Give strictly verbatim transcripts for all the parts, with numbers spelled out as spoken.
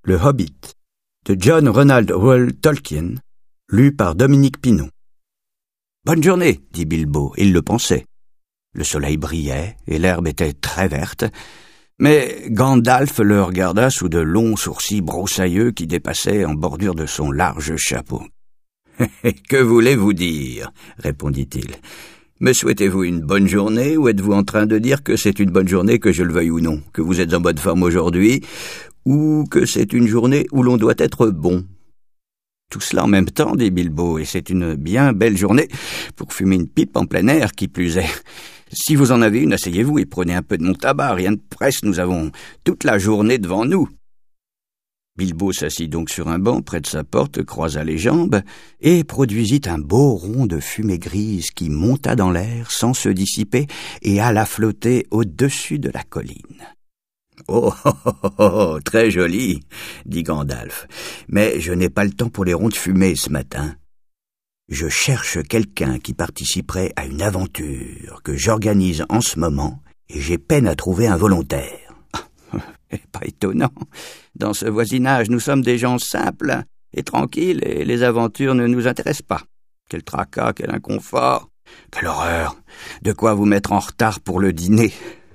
Le Hobbit, de John Ronald Reuel Tolkien, lu par Dominique Pinon. « Bonne journée, dit Bilbo, il le pensait. Le soleil brillait et l'herbe était très verte, mais Gandalf le regarda sous de longs sourcils broussailleux qui dépassaient en bordure de son large chapeau. « Que voulez-vous dire ?» répondit-il. « Me souhaitez-vous une bonne journée ou êtes-vous en train de dire que c'est une bonne journée que je le veuille ou non, que vous êtes en bonne forme aujourd'hui, ou que c'est une journée où l'on doit être bon ?» Tout cela en même temps, dit Bilbo, et c'est une bien belle journée pour fumer une pipe en plein air, qui plus est. Si vous en avez une, asseyez-vous et prenez un peu de mon tabac, rien de presse, nous avons toute la journée devant nous. Bilbo s'assit donc sur un banc près de sa porte, croisa les jambes, et produisit un beau rond de fumée grise qui monta dans l'air sans se dissiper et alla flotter au-dessus de la colline. Oh, oh, oh, oh, très joli, dit Gandalf, mais je n'ai pas le temps pour les ronds de fumée ce matin. Je cherche quelqu'un qui participerait à une aventure que j'organise en ce moment et j'ai peine à trouver un volontaire. Pas étonnant. Dans ce voisinage, nous sommes des gens simples et tranquilles et les aventures ne nous intéressent pas. Quel tracas, quel inconfort. Quelle horreur. De quoi vous mettre en retard pour le dîner.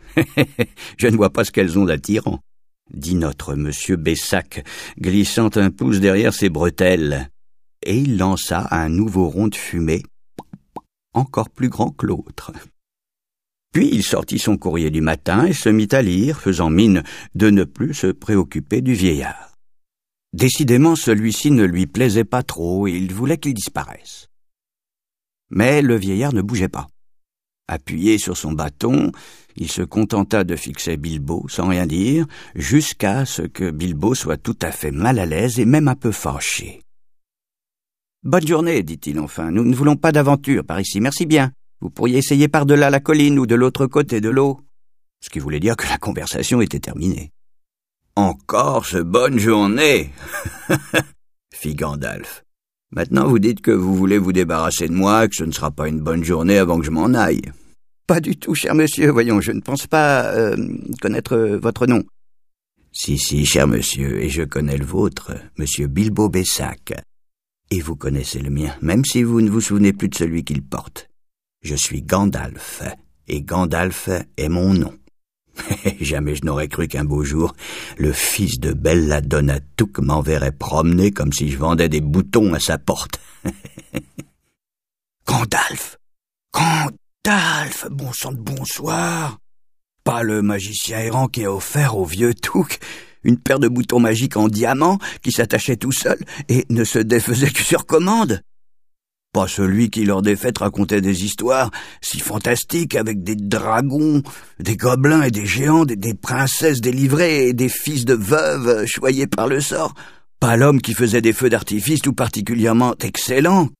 Je ne vois pas ce qu'elles ont d'attirant, dit notre monsieur Bessac, glissant un pouce derrière ses bretelles. Et il lança un nouveau rond de fumée, encore plus grand que l'autre. Puis il sortit son courrier du matin et se mit à lire, faisant mine de ne plus se préoccuper du vieillard. Décidément, celui-ci ne lui plaisait pas trop et il voulait qu'il disparaisse. Mais le vieillard ne bougeait pas. Appuyé sur son bâton, il se contenta de fixer Bilbo sans rien dire, jusqu'à ce que Bilbo soit tout à fait mal à l'aise et même un peu fâché. « Bonne journée, dit-il enfin, nous ne voulons pas d'aventure par ici, merci bien. Vous pourriez essayer par-delà la colline ou de l'autre côté de l'eau. » Ce qui voulait dire que la conversation était terminée. « Encore ce bonne journée !» fit Gandalf. « Maintenant vous dites que vous voulez vous débarrasser de moi et que ce ne sera pas une bonne journée avant que je m'en aille. »« Pas du tout, cher monsieur, voyons, je ne pense pas euh, connaître votre nom. »« Si, si, cher monsieur, et je connais le vôtre, monsieur Bilbo Bessac. Et vous connaissez le mien, même si vous ne vous souvenez plus de celui qu'il porte. Je suis Gandalf, et Gandalf est mon nom. Jamais je n'aurais cru qu'un beau jour, le fils de Belladonna Took m'enverrait promener comme si je vendais des boutons à sa porte. Gandalf! Gandalf! Bon sang de bonsoir! Pas le magicien errant qui a offert au vieux Took une paire de boutons magiques en diamant qui s'attachaient tout seul et ne se défaisaient que sur commande. Pas celui qui lors des fêtes racontait des histoires si fantastiques avec des dragons, des gobelins et des géants, des, des princesses délivrées et des fils de veuves choyés par le sort. Pas l'homme qui faisait des feux d'artifice tout particulièrement excellents,